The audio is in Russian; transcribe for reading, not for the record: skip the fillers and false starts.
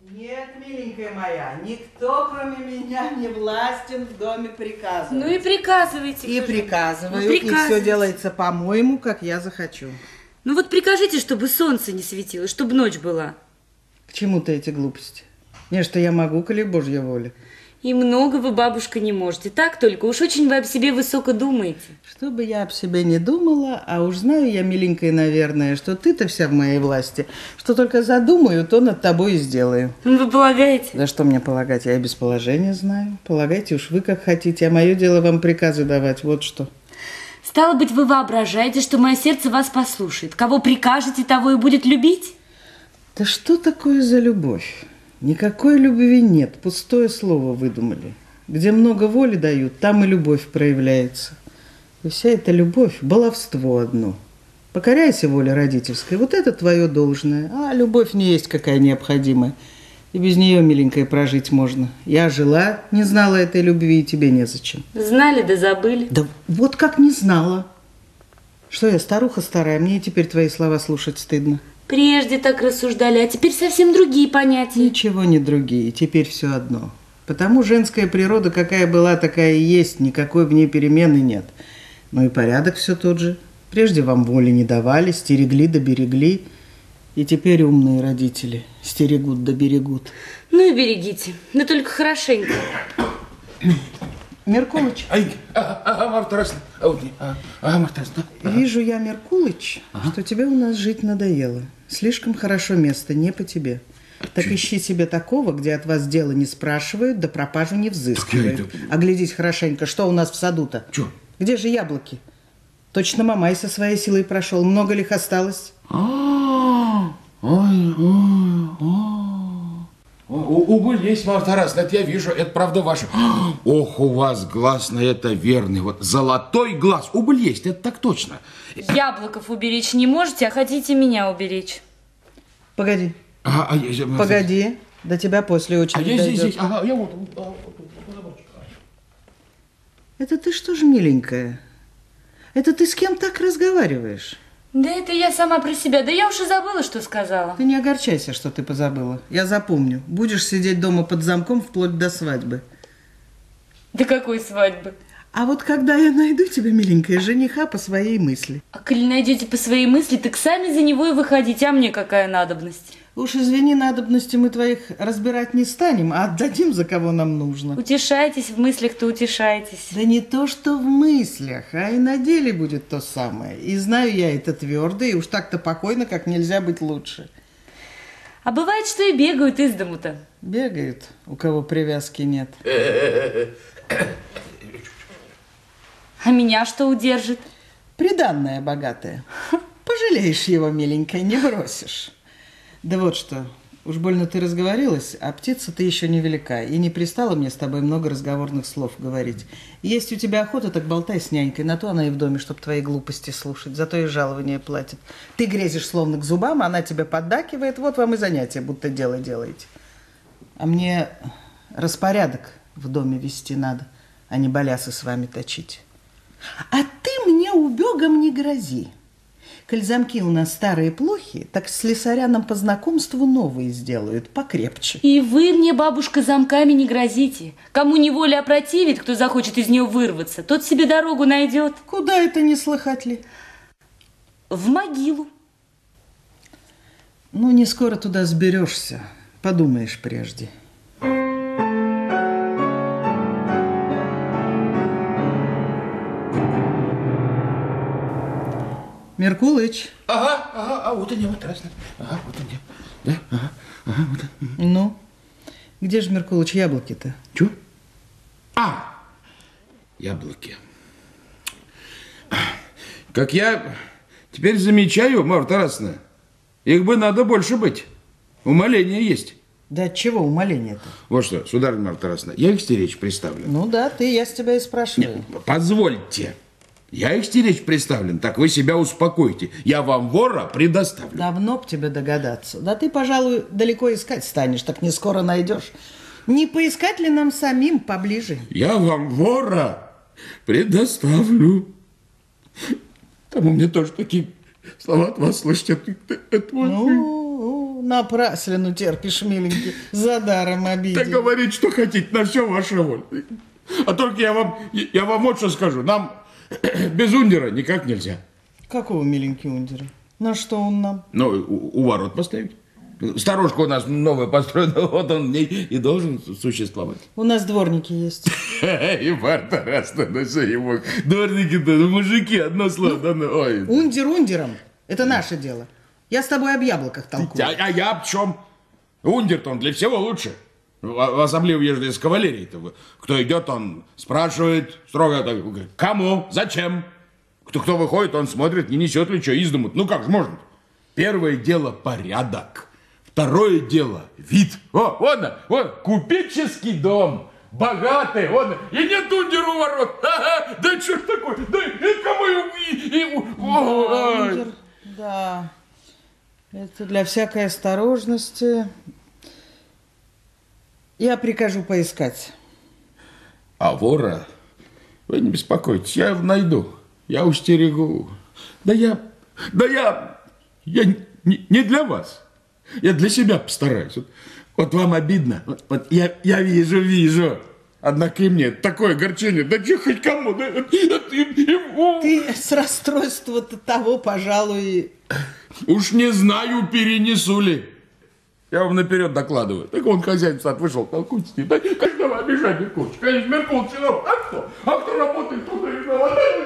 Нет, миленькая моя, никто, кроме меня, не властен в доме приказывать. Ну и приказывайте. И приказываю, и все делается по-моему, как я захочу. Ну вот прикажите, чтобы солнце не светило, чтобы ночь была. К чему-то эти глупости? Не, что я могу, коли Божья воля. И много вы, бабушка, не можете. Так только, уж очень вы об себе высоко думаете. Что бы я об себе не думала, а уж знаю я, миленькая, наверное, что ты-то вся в моей власти. Что только задумаю, то над тобой и сделаю. Вы полагаете? Да что мне полагать, я и без положения знаю. Полагайте уж вы как хотите, а мое дело вам приказы давать, вот что. Стало быть, вы воображаете, что мое сердце вас послушает. Кого прикажете, того и будет любить? Да что такое за любовь? Никакой любви нет, пустое слово выдумали. Где много воли дают, там и любовь проявляется. И вся эта любовь – баловство одно. Покоряйся воле родительской, вот это твое должное. А любовь не есть какая необходимая. И без нее, миленькая, прожить можно. Я жила, не знала этой любви, и тебе незачем. Знали да забыли. Да вот как не знала. Что я, старуха старая, мне и теперь твои слова слушать стыдно. Прежде так рассуждали, а теперь совсем другие понятия. Ничего не другие, теперь все одно. Потому женская природа какая была, такая и есть, никакой в ней перемены нет. Ну и порядок все тот же. Прежде вам воли не давали, стерегли да берегли. И теперь умные родители стерегут да берегут. Ну и берегите, да только хорошенько. Меркулыч. Марфа Тарасовна. Марфа Тарасовна. Вижу я, Меркулыч, что тебе у нас жить надоело. Слишком хорошо место, не по тебе. Так ищи себе такого, где от вас дело не спрашивают, да пропажу не взыскивают. Оглядись хорошенько, что у нас в саду-то? Чё? Где же яблоки? Точно Мамай со своей силой прошел. Много ли их осталось? Убыль есть, Марфа Тарасовна, это я вижу, это правда ваше. Ох, у вас глаз на это верный, вот золотой глаз. Убыль есть, это так точно. Яблоков уберечь не можете, а хотите меня уберечь. Погоди. Погоди, до тебя после очереди дойдет. Здесь. Ага, я вот. Это ты что ж, миленькая? Это ты с кем так разговариваешь? Да это я сама про себя. Да я уж и забыла, что сказала. Ты не огорчайся, что ты позабыла. Я запомню. Будешь сидеть дома под замком вплоть до свадьбы. До какой свадьбы? А вот когда я найду тебя, миленькая, жениха по своей мысли. А коли найдете по своей мысли, так сами за него и выходите. А мне какая надобность? Уж извини, надобности мы твоих разбирать не станем, а отдадим, за кого нам нужно. Утешайтесь в мыслях-то, утешайтесь. Да не то, что в мыслях, а и на деле будет то самое. И знаю я это твердо, и уж так-то покойно, как нельзя быть лучше. А бывает, что и бегают из дому-то. Бегают, у кого привязки нет. А меня что удержит? Приданное богатое. Пожалеешь его, миленькая, не бросишь. Да вот что, уж больно ты разговорилась, а птица ты еще не велика, и не пристала мне с тобой много разговорных слов говорить. Есть у тебя охота, так болтай с нянькой, на то она и в доме, чтоб твои глупости слушать, зато и жалование платит. Ты грезишь словно к зубам, она тебя поддакивает, вот вам и занятие, будто дело делаете. А мне распорядок в доме вести надо, а не балясы с вами точить. А ты мне убегом не грози. Коль замки у нас старые плохи, так слесаря нам по знакомству новые сделают, покрепче. И вы мне, бабушка, замками не грозите. Кому неволя опротивит, кто захочет из нее вырваться, тот себе дорогу найдет. Куда это не слыхать ли? В могилу. Ну, не скоро туда сберешься. Подумаешь прежде. Меркулыч. Ага, вот они, вот раз. Ага, вот они. Да, ага, вот они. Ну, где же, Меркулыч, яблоки-то? Чё? Яблоки. Как я теперь замечаю, Марфа Тарасовна, их бы надо больше быть. Умоление есть. Да от чего умоление-то? Вот что, сударыня Марфа Тарасовна, я их стеречь приставлен. Ну да, я с тебя и спрашиваю. Нет, позвольте. Я их стеречь приставлен, так вы себя успокойте. Я вам вора предоставлю. Давно б тебе догадаться. Да ты, пожалуй, далеко искать станешь, так не скоро найдешь. Не поискать ли нам самим поближе? Я вам вора предоставлю. Там у меня тоже такие слова от вас слышать. Это вот... напраслину терпишь, миленький, за даром обидел. Так говорить, что хотите, на все ваша воля. А только я вам вот что скажу. Нам без Ундера никак нельзя. Какого, миленький, Ундера? На что он нам? Ну, у ворот поставить. Сторожка у нас новая построена, вот он в ней и должен существовать. У нас дворники есть. И Марта раз на ему. Дворники-то, мужики, одно слово. Ой. Ундер ундером. Это наше дело. Я с тобой об яблоках толкую. А я об чем? Ундер-то он для всего лучше. Особливо, ежели с кавалерией-то. Кто идет, он спрашивает строго, так, кому, зачем? Кто выходит, он смотрит, не несет ли что из дому. Ну как же можно? Первое дело порядок. Второе дело вид. Вот, купеческий дом. Богатый, вот, и нет Ундера у ворот. Да что ж такое? Да и кому Ундер, да. Это для всякой осторожности. Я прикажу поискать. А вора, вы не беспокойтесь, я его найду. Я устерегу. Да я не для вас. Я для себя постараюсь. Вот вам обидно. Вот я вижу. Однако и мне такое огорчение. Да че хоть кому? Ты с расстройства-то того, пожалуй... Уж не знаю, перенесу ли. Я вам наперед докладываю. Так он хозяин в сад вышел, толкуйте с ним. Да, когда вы обижаете кучу? Конечно, Меркулчинов. А кто работает, туда и виноват.